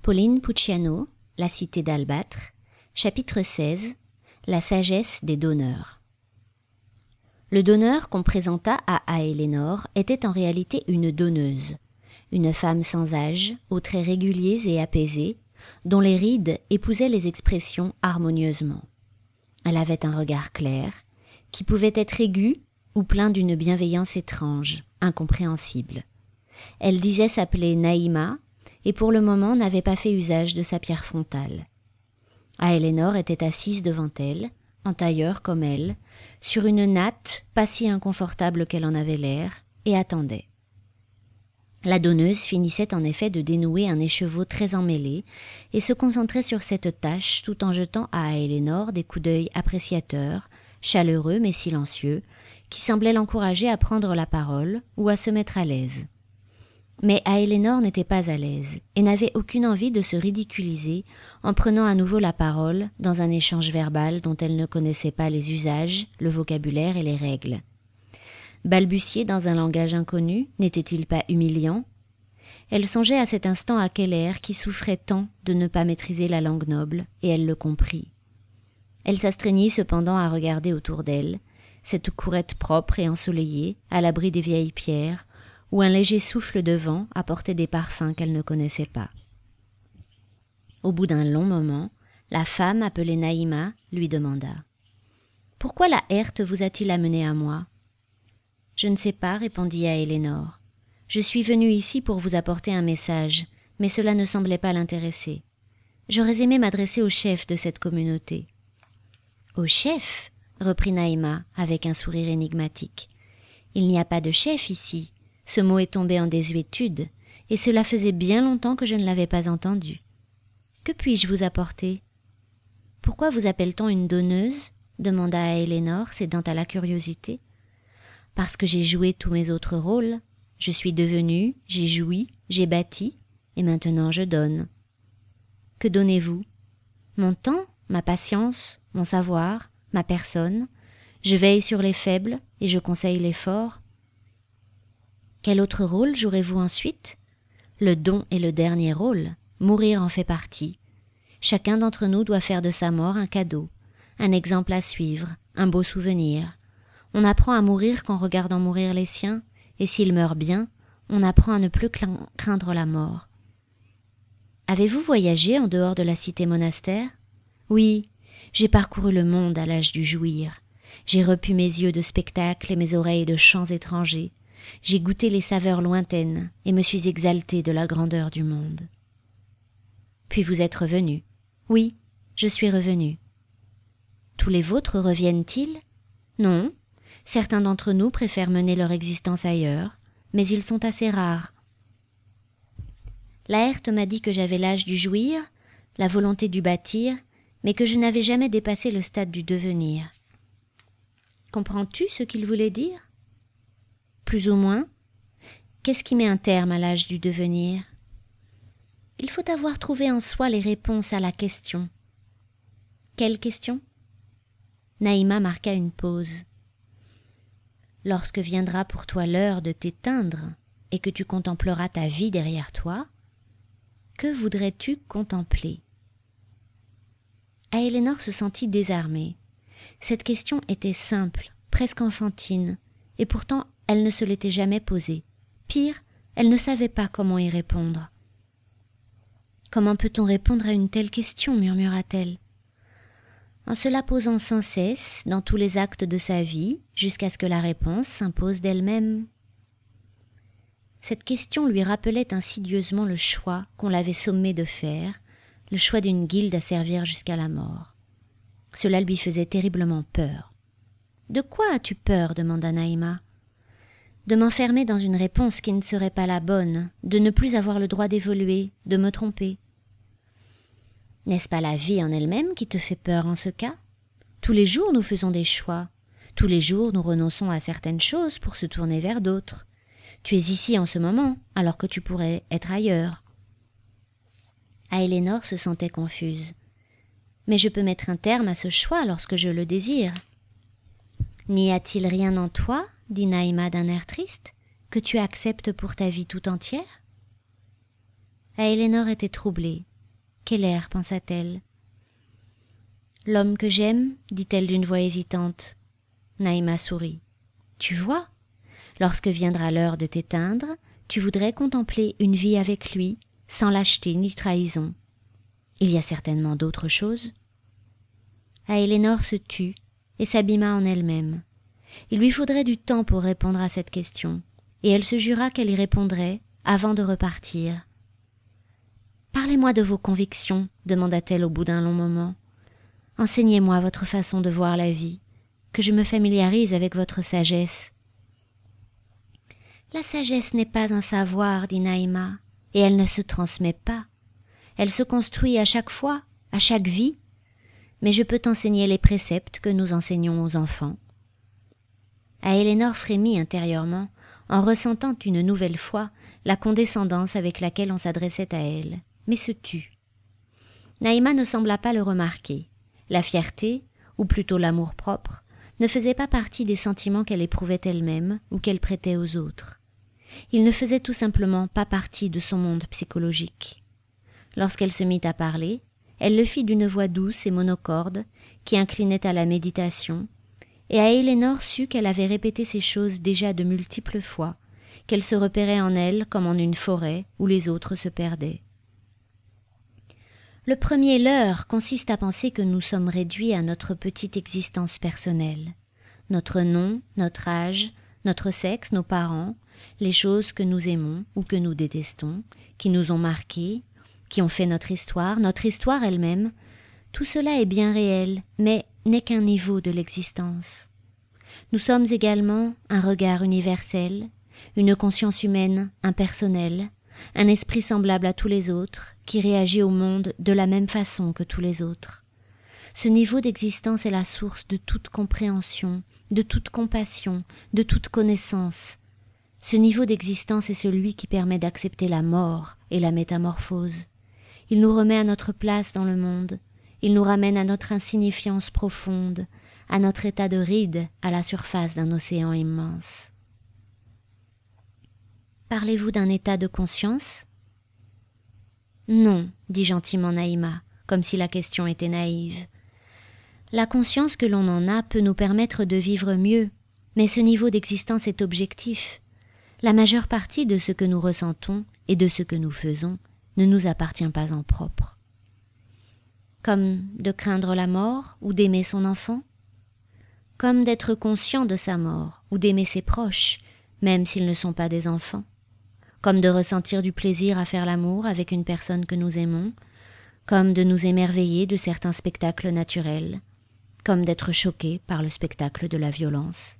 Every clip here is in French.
Pauline Pucciano, La cité d'Albâtre, chapitre 16, La sagesse des donneurs. Le donneur qu'on présenta à Aélénore était en réalité une donneuse, une femme sans âge, aux traits réguliers et apaisés, dont les rides épousaient les expressions harmonieusement. Elle avait un regard clair, qui pouvait être aigu ou plein d'une bienveillance étrange, incompréhensible. Elle disait s'appeler Naïma, et pour le moment n'avait pas fait usage de sa pierre frontale. Aélénore était assise devant elle, en tailleur comme elle, sur une natte pas si inconfortable qu'elle en avait l'air, et attendait. La donneuse finissait en effet de dénouer un écheveau très emmêlé et se concentrait sur cette tâche tout en jetant à Aélénore des coups d'œil appréciateurs, chaleureux mais silencieux, qui semblaient l'encourager à prendre la parole ou à se mettre à l'aise. Mais Aélénore n'était pas à l'aise et n'avait aucune envie de se ridiculiser en prenant à nouveau la parole dans un échange verbal dont elle ne connaissait pas les usages, le vocabulaire et les règles. Balbutier dans un langage inconnu, n'était-il pas humiliant ? Elle songeait à cet instant à Keller qui souffrait tant de ne pas maîtriser la langue noble, et elle le comprit. Elle s'astreignit cependant à regarder autour d'elle, cette courette propre et ensoleillée, à l'abri des vieilles pierres, où un léger souffle de vent apportait des parfums qu'elle ne connaissait pas. Au bout d'un long moment, la femme appelée Naïma lui demanda « Pourquoi la Herth vous a-t-il amené à moi ?»« Je ne sais pas, répondit Aélénore. Je suis venue ici pour vous apporter un message, mais cela ne semblait pas l'intéresser. J'aurais aimé m'adresser au chef de cette communauté. »« Au chef ?» reprit Naïma avec un sourire énigmatique. « Il n'y a pas de chef ici. Ce mot est tombé en désuétude, et cela faisait bien longtemps que je ne l'avais pas entendu. Que puis-je vous apporter ?»« Pourquoi vous appelle-t-on une donneuse ?» demanda Aélénore, cédant à la curiosité. « Parce que j'ai joué tous mes autres rôles. Je suis devenue, j'ai joui, j'ai bâti, et maintenant je donne. »« Que donnez-vous ?»« Mon temps, ma patience, mon savoir, ma personne. Je veille sur les faibles et je conseille les forts. » Quel autre rôle jouerez-vous ensuite ? Le don est le dernier rôle, mourir en fait partie. Chacun d'entre nous doit faire de sa mort un cadeau, un exemple à suivre, un beau souvenir. On apprend à mourir qu'en regardant mourir les siens, et s'ils meurent bien, on apprend à ne plus craindre la mort. Avez-vous voyagé en dehors de la cité monastère ? Oui, j'ai parcouru le monde à l'âge du jouir. J'ai repu mes yeux de spectacles et mes oreilles de chants étrangers. J'ai goûté les saveurs lointaines et me suis exaltée de la grandeur du monde. Puis vous êtes revenu. Oui, je suis revenu. Tous les vôtres reviennent-ils ? Non, certains d'entre nous préfèrent mener leur existence ailleurs, mais ils sont assez rares. La Herth m'a dit que j'avais l'âge du jouir, la volonté du bâtir, mais que je n'avais jamais dépassé le stade du devenir. Comprends-tu ce qu'il voulait dire ? Plus ou moins. Qu'est-ce qui met un terme à l'âge du devenir ? Il faut avoir trouvé en soi les réponses à la question. Quelle question ? Naïma marqua une pause. Lorsque viendra pour toi l'heure de t'éteindre et que tu contempleras ta vie derrière toi, que voudrais-tu contempler ? Aélénore se sentit désarmée. Cette question était simple, presque enfantine, et pourtant elle ne se l'était jamais posée. Pire, elle ne savait pas comment y répondre. « Comment peut-on répondre à une telle question ?» murmura-t-elle. En se la posant sans cesse, dans tous les actes de sa vie, jusqu'à ce que la réponse s'impose d'elle-même. Cette question lui rappelait insidieusement le choix qu'on l'avait sommée de faire, le choix d'une guilde à servir jusqu'à la mort. Cela lui faisait terriblement peur. « De quoi as-tu peur ?» demanda Naïma. « De m'enfermer dans une réponse qui ne serait pas la bonne, de ne plus avoir le droit d'évoluer, de me tromper. » N'est-ce pas la vie en elle-même qui te fait peur en ce cas ? Tous les jours nous faisons des choix. Tous les jours nous renonçons à certaines choses pour se tourner vers d'autres. Tu es ici en ce moment, alors que tu pourrais être ailleurs. Aélénore se sentait confuse. Mais je peux mettre un terme à ce choix lorsque je le désire. N'y a-t-il rien en toi, dit Naïma d'un air triste, que tu acceptes pour ta vie tout entière ? Aélénore était troublée. Quel air, pensa-t-elle. L'homme que j'aime, dit-elle d'une voix hésitante. Naïma sourit. Tu vois, lorsque viendra l'heure de t'éteindre, tu voudrais contempler une vie avec lui, sans lâcheté ni trahison. Il y a certainement d'autres choses. Aélénore se tut et s'abîma en elle-même. Il lui faudrait du temps pour répondre à cette question, et elle se jura qu'elle y répondrait avant de repartir. « Parlez-moi de vos convictions, demanda-t-elle au bout d'un long moment. Enseignez-moi votre façon de voir la vie, que je me familiarise avec votre sagesse. » La sagesse n'est pas un savoir, dit Naïma, et elle ne se transmet pas. Elle se construit à chaque fois, à chaque vie, mais je peux t'enseigner les préceptes que nous enseignons aux enfants. Aélénore frémit intérieurement en ressentant une nouvelle fois la condescendance avec laquelle on s'adressait à elle, mais se tut. Naïma ne sembla pas le remarquer. La fierté, ou plutôt l'amour-propre, ne faisait pas partie des sentiments qu'elle éprouvait elle-même ou qu'elle prêtait aux autres. Il ne faisait tout simplement pas partie de son monde psychologique. Lorsqu'elle se mit à parler, elle le fit d'une voix douce et monocorde qui inclinait à la méditation, et Aélénore sut qu'elle avait répété ces choses déjà de multiples fois, qu'elle se repérait en elle comme en une forêt où les autres se perdaient. Le premier leurre consiste à penser que nous sommes réduits à notre petite existence personnelle. Notre nom, notre âge, notre sexe, nos parents, les choses que nous aimons ou que nous détestons, qui nous ont marqués, qui ont fait notre histoire elle-même, tout cela est bien réel, mais n'est qu'un niveau de l'existence. Nous sommes également un regard universel, une conscience humaine impersonnelle, un esprit semblable à tous les autres, qui réagit au monde de la même façon que tous les autres. Ce niveau d'existence est la source de toute compréhension, de toute compassion, de toute connaissance. Ce niveau d'existence est celui qui permet d'accepter la mort et la métamorphose. Il nous remet à notre place dans le monde, il nous ramène à notre insignifiance profonde, à notre état de ride à la surface d'un océan immense. Parlez-vous d'un état de conscience ? Non, dit gentiment Naïma, comme si la question était naïve. La conscience que l'on en a peut nous permettre de vivre mieux, mais ce niveau d'existence est objectif. La majeure partie de ce que nous ressentons et de ce que nous faisons ne nous appartient pas en propre. Comme de craindre la mort ou d'aimer son enfant, comme d'être conscient de sa mort ou d'aimer ses proches, même s'ils ne sont pas des enfants, comme de ressentir du plaisir à faire l'amour avec une personne que nous aimons, comme de nous émerveiller de certains spectacles naturels, comme d'être choqués par le spectacle de la violence.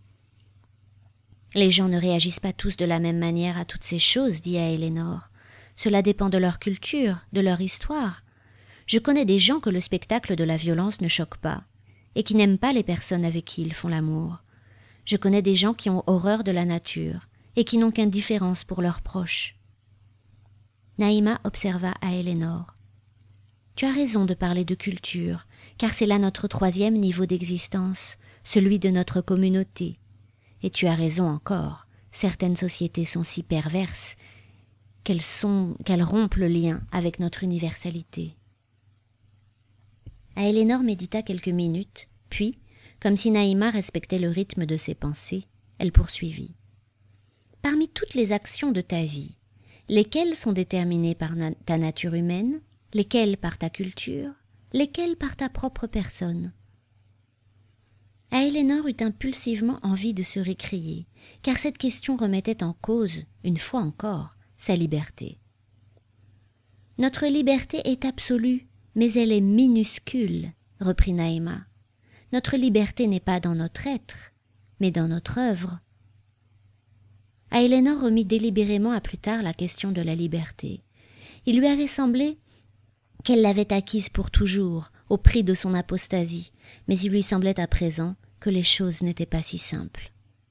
Les gens ne réagissent pas tous de la même manière à toutes ces choses, dit Aélénore. Cela dépend de leur culture, de leur histoire. Je connais des gens que le spectacle de la violence ne choque pas, et qui n'aiment pas les personnes avec qui ils font l'amour. Je connais des gens qui ont horreur de la nature, et qui n'ont qu'indifférence pour leurs proches. Naïma observa Aélénore. Tu as raison de parler de culture, car c'est là notre troisième niveau d'existence, celui de notre communauté. Et tu as raison encore, certaines sociétés sont si perverses qu'elles rompent le lien avec notre universalité. Aélénore médita quelques minutes, puis, comme si Naïma respectait le rythme de ses pensées, elle poursuivit. Parmi toutes les actions de ta vie, lesquelles sont déterminées par ta nature humaine, lesquelles par ta culture, lesquelles par ta propre personne ? Aélénore eut impulsivement envie de se récrier, car cette question remettait en cause, une fois encore, sa liberté. Notre liberté est absolue, mais elle est minuscule, reprit Naïma. Notre liberté n'est pas dans notre être, mais dans notre œuvre. Aélénore remit délibérément à plus tard la question de la liberté. Il lui avait semblé qu'elle l'avait acquise pour toujours, au prix de son apostasie, mais il lui semblait à présent que les choses n'étaient pas si simples.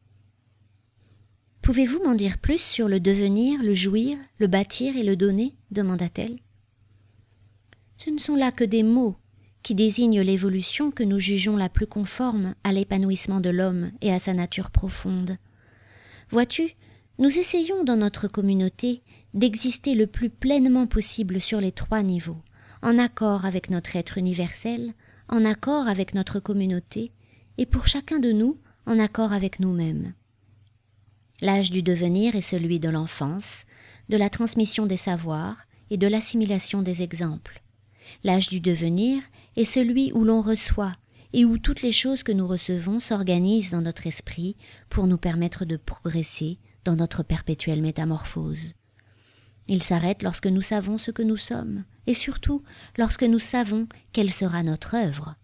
« Pouvez-vous m'en dire plus sur le devenir, le jouir, le bâtir et le donner ?» demanda-t-elle. « Ce ne sont là que des mots qui désignent l'évolution que nous jugeons la plus conforme à l'épanouissement de l'homme et à sa nature profonde. Vois-tu, nous essayons dans notre communauté d'exister le plus pleinement possible sur les trois niveaux, en accord avec notre être universel, en accord avec notre communauté, et pour chacun de nous, en accord avec nous-mêmes. L'âge du devenir est celui de l'enfance, de la transmission des savoirs et de l'assimilation des exemples. L'âge du devenir est celui où l'on reçoit et où toutes les choses que nous recevons s'organisent dans notre esprit pour nous permettre de progresser dans notre perpétuelle métamorphose. Il s'arrête lorsque nous savons ce que nous sommes, et surtout lorsque nous savons quelle sera notre œuvre.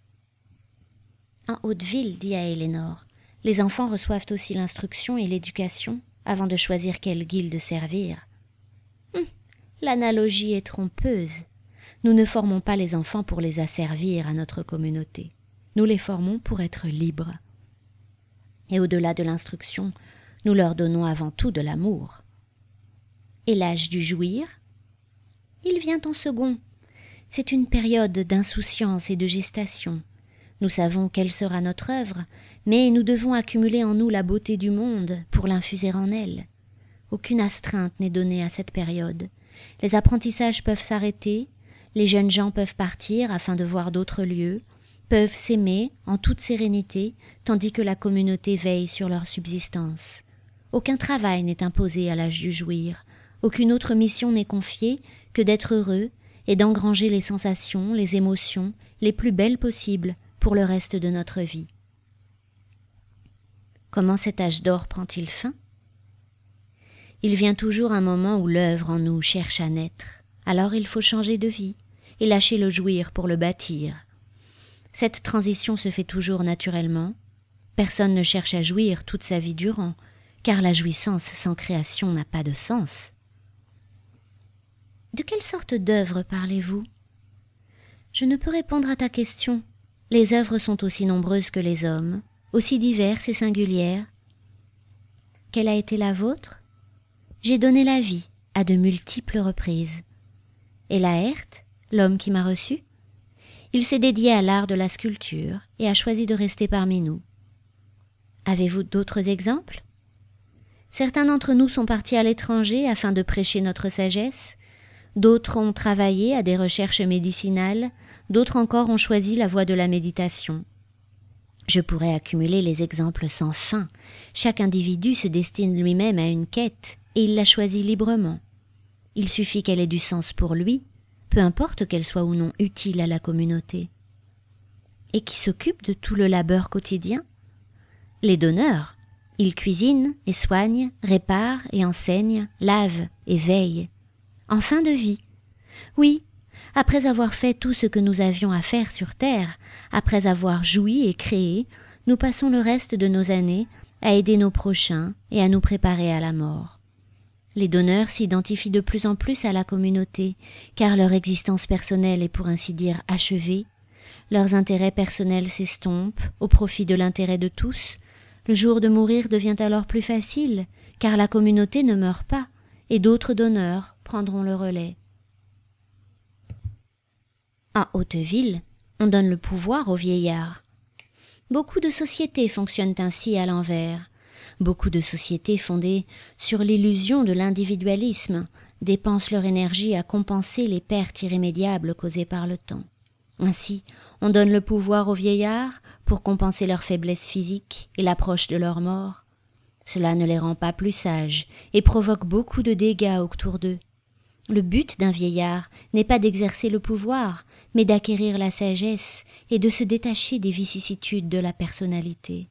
En Hauteville, dit à Éléonore, les enfants reçoivent aussi l'instruction et l'éducation avant de choisir quelle guilde servir. L'analogie est trompeuse. Nous ne formons pas les enfants pour les asservir à notre communauté. Nous les formons pour être libres. Et au-delà de l'instruction, nous leur donnons avant tout de l'amour. Et l'âge du jouir? Il vient en second. C'est une période d'insouciance et de gestation. Nous savons quelle sera notre œuvre, mais nous devons accumuler en nous la beauté du monde pour l'infuser en elle. Aucune astreinte n'est donnée à cette période. Les apprentissages peuvent s'arrêter, les jeunes gens peuvent partir afin de voir d'autres lieux, peuvent s'aimer en toute sérénité, tandis que la communauté veille sur leur subsistance. Aucun travail n'est imposé à l'âge du jouir, aucune autre mission n'est confiée que d'être heureux et d'engranger les sensations, les émotions les plus belles possibles pour le reste de notre vie. Comment cet âge d'or prend-il fin? Il vient toujours un moment où l'œuvre en nous cherche à naître. Alors il faut changer de vie et lâcher le jouir pour le bâtir. Cette transition se fait toujours naturellement. Personne ne cherche à jouir toute sa vie durant, car la jouissance sans création n'a pas de sens. De quelle sorte d'œuvre parlez-vous? Je ne peux répondre à ta question. Les œuvres sont aussi nombreuses que les hommes, aussi diverses et singulières. Quelle a été la vôtre? J'ai donné la vie à de multiples reprises. Et Laërte, l'homme qui m'a reçu? Il s'est dédié à l'art de la sculpture et a choisi de rester parmi nous. Avez-vous d'autres exemples? Certains d'entre nous sont partis à l'étranger afin de prêcher notre sagesse, d'autres ont travaillé à des recherches médicinales, d'autres encore ont choisi la voie de la méditation. Je pourrais accumuler les exemples sans fin. Chaque individu se destine lui-même à une quête et il la choisit librement. Il suffit qu'elle ait du sens pour lui, peu importe qu'elle soit ou non utile à la communauté. Et qui s'occupe de tout le labeur quotidien? Les donneurs. Ils cuisinent et soignent, réparent et enseignent, lavent et veillent. En fin de vie. Oui, après avoir fait tout ce que nous avions à faire sur terre, après avoir joui et créé, nous passons le reste de nos années à aider nos prochains et à nous préparer à la mort. Les donneurs s'identifient de plus en plus à la communauté, car leur existence personnelle est pour ainsi dire achevée. Leurs intérêts personnels s'estompent au profit de l'intérêt de tous. Le jour de mourir devient alors plus facile, car la communauté ne meurt pas, et d'autres donneurs prendront le relais. En Hauteville, on donne le pouvoir aux vieillards. Beaucoup de sociétés fonctionnent ainsi à l'envers. Beaucoup de sociétés fondées sur l'illusion de l'individualisme dépensent leur énergie à compenser les pertes irrémédiables causées par le temps. Ainsi, on donne le pouvoir aux vieillards pour compenser leur faiblesse physique et l'approche de leur mort. Cela ne les rend pas plus sages et provoque beaucoup de dégâts autour d'eux. Le but d'un vieillard n'est pas d'exercer le pouvoir, mais d'acquérir la sagesse et de se détacher des vicissitudes de la personnalité.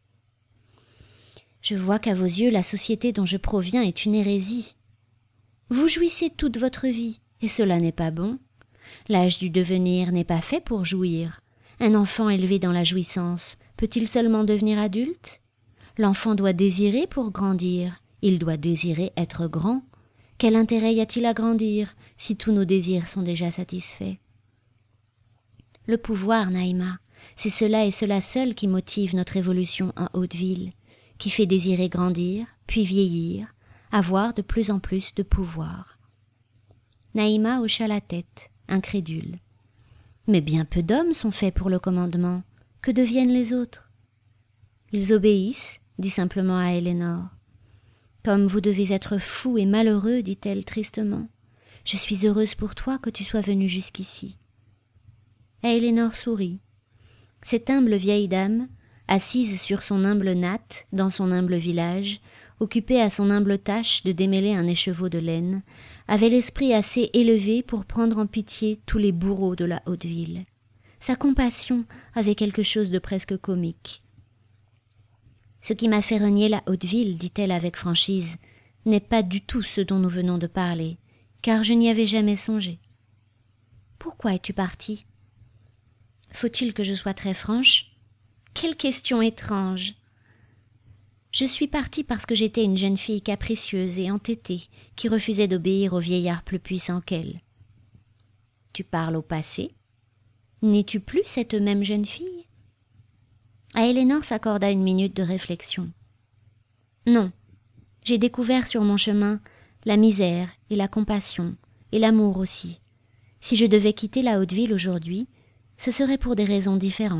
Je vois qu'à vos yeux, la société dont je proviens est une hérésie. Vous jouissez toute votre vie, et cela n'est pas bon. L'âge du devenir n'est pas fait pour jouir. Un enfant élevé dans la jouissance peut-il seulement devenir adulte? L'enfant doit désirer pour grandir, il doit désirer être grand. Quel intérêt y a-t-il à grandir si tous nos désirs sont déjà satisfaits? Le pouvoir, Naïma, c'est cela et cela seul qui motive notre évolution en Hauteville, qui fait désirer grandir, puis vieillir, avoir de plus en plus de pouvoir. Naïma hocha la tête, incrédule. Mais bien peu d'hommes sont faits pour le commandement. Que deviennent les autres? Ils obéissent, dit simplement à Éléonore. Comme vous devez être fou et malheureux, dit-elle tristement. Je suis heureuse pour toi que tu sois venue jusqu'ici. » Et Elénore sourit. Cette humble vieille dame, assise sur son humble natte, dans son humble village, occupée à son humble tâche de démêler un écheveau de laine, avait l'esprit assez élevé pour prendre en pitié tous les bourreaux de la haute ville. Sa compassion avait quelque chose de presque comique. « Ce qui m'a fait renier la haute ville, dit-elle avec franchise, n'est pas du tout ce dont nous venons de parler, car je n'y avais jamais songé. »« Pourquoi es-tu partie ? » ?»« Faut-il que je sois très franche ? » ?»« Quelle question étrange !»« Je suis partie parce que j'étais une jeune fille capricieuse et entêtée qui refusait d'obéir au vieillard plus puissant qu'elle. »« Tu parles au passé ? N'es-tu plus cette même jeune fille ?» À Elénore s'accorda une minute de réflexion. « Non, j'ai découvert sur mon chemin la misère et la compassion, et l'amour aussi. Si je devais quitter la haute ville aujourd'hui, ce serait pour des raisons différentes. »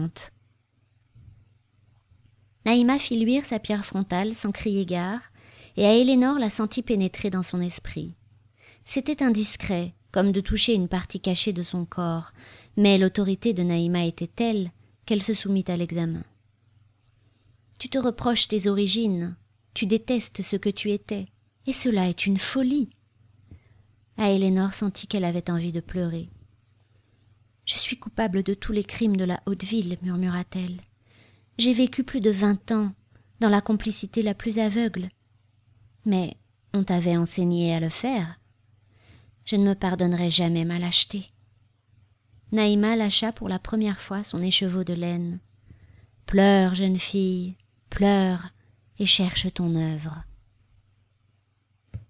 Naïma fit luire sa pierre frontale sans crier gare, et à Elénore la sentit pénétrer dans son esprit. C'était indiscret, comme de toucher une partie cachée de son corps, mais l'autorité de Naïma était telle qu'elle se soumit à l'examen. « Tu te reproches tes origines, tu détestes ce que tu étais, et cela est une folie. » À Elénore sentit qu'elle avait envie de pleurer. « Je suis coupable de tous les crimes de la haute ville, murmura-t-elle. J'ai vécu plus de 20 ans dans la complicité la plus aveugle. Mais on t'avait enseigné à le faire. Je ne me pardonnerai jamais ma lâcheté. » Naïma lâcha pour la première fois son écheveau de laine. « Pleure, jeune fille, pleure et cherche ton œuvre. »